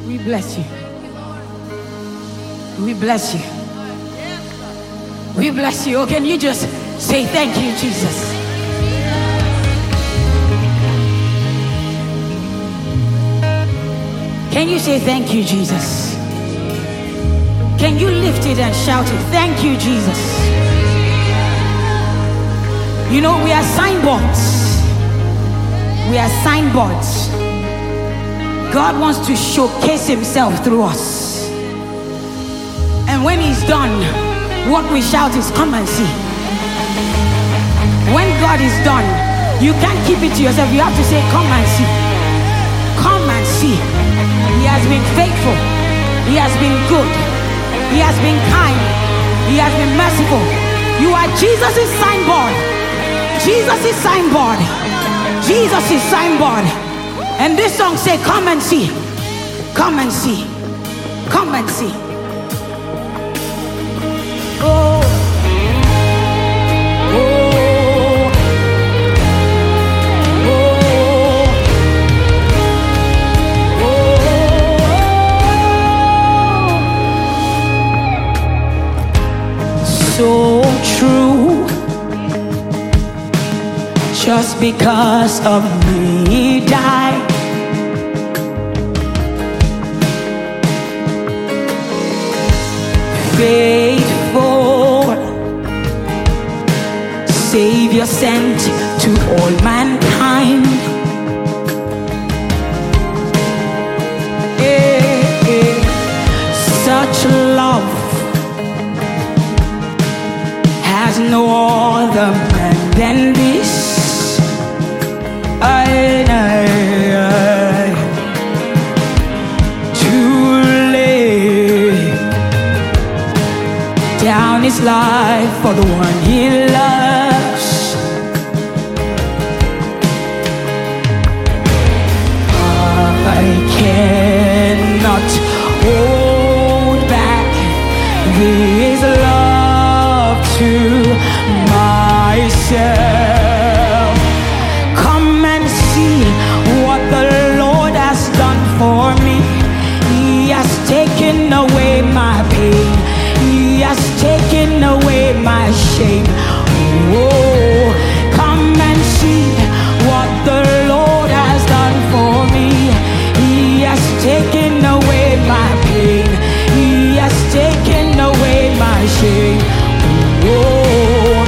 We bless you. We bless you. We bless you. Oh, can you just say thank you, Jesus? Can you say thank you, Jesus? Can you lift it and shout it? Thank you, Jesus. You know, we are signboards. We are signboards. God wants to showcase himself through us. And when he's done, what we shout is, come and see. When God is done, you can't keep it to yourself. You have to say, come and see. Come and see. He has been faithful. He has been good. He has been kind. He has been merciful. You are Jesus' signboard. Jesus' signboard. Jesus' signboard. And this song say, come and see. Come and see. Come and see. Oh. Oh. Oh. So true. Just because of me died. Faithful Savior sent to all mankind. Such love has no other man than this. To lay down his life for the one he loves. I cannot hold back this love to myself. Taken away my pain. He has taken away my shame. Oh, come and see what the Lord has done for me. He has taken away my pain. He has taken away my shame. Oh,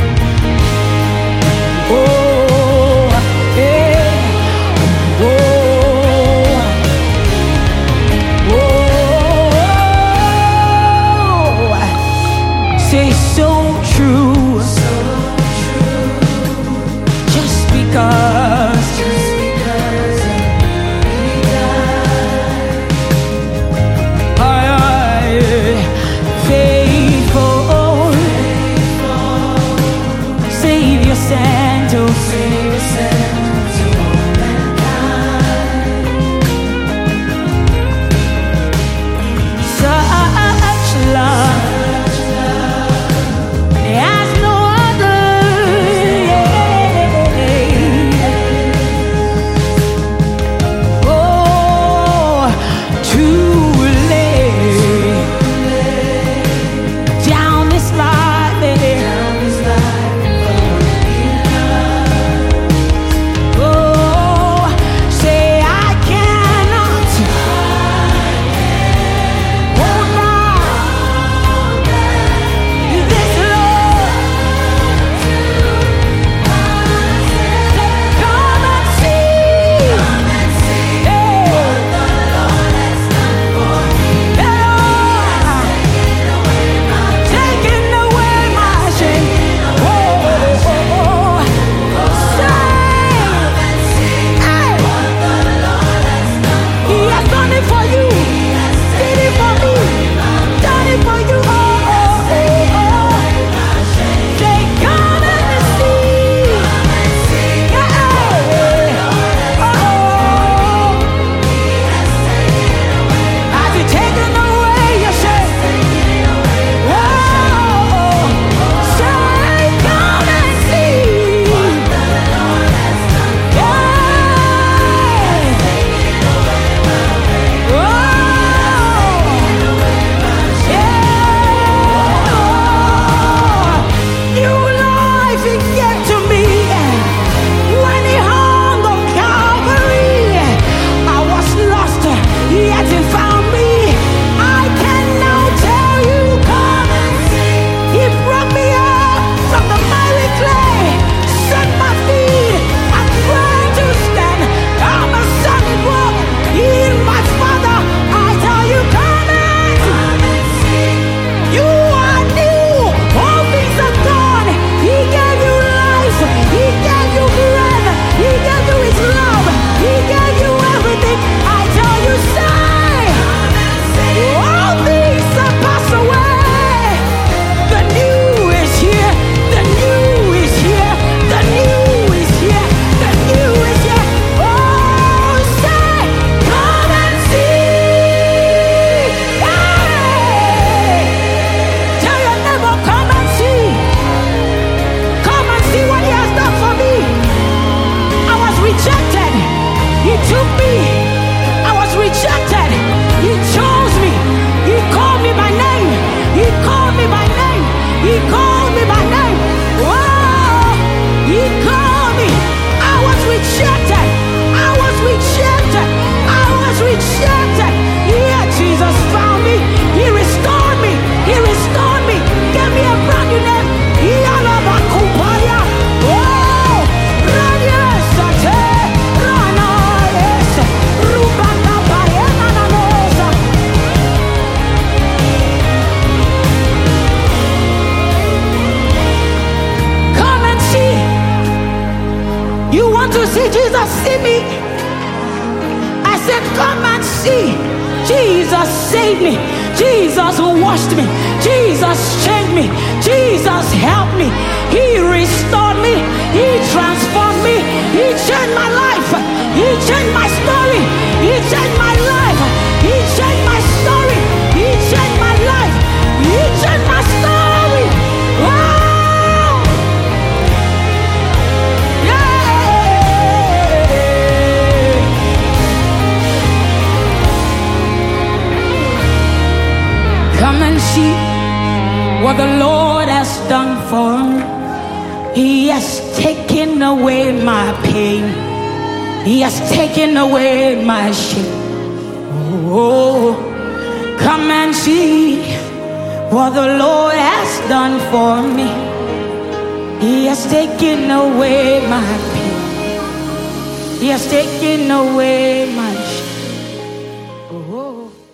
oh, yeah. Oh. Say so true, just because I faithful took me. I was rejected. He chose me. He called me by name. He called me by name. He called me by name. Whoa! He called me. I was rejected. I was rejected. I was rejected. Yeah, Jesus found me. He restored me. He restored me. Gave me a brand new name. Yalabakupaya. Whoa! Radiesate. Ranaes. Rubakapayenanamosa. Come and see. You want to see Jesus? See me. I said, come and see. Jesus saved me. Jesus washed me. Jesus changed me. Jesus helped me. He restored me. He transformed me. He changed my life. He changed my story. He changed my life. He changed my story. He changed my life. He changed my story. Wow! Yeah! Come and see what the Lord has done for me. He has taken away my pain. He has taken away my shame. Oh, come and see what the Lord has done for me. He has taken away my pain. He has taken away my shame. Oh.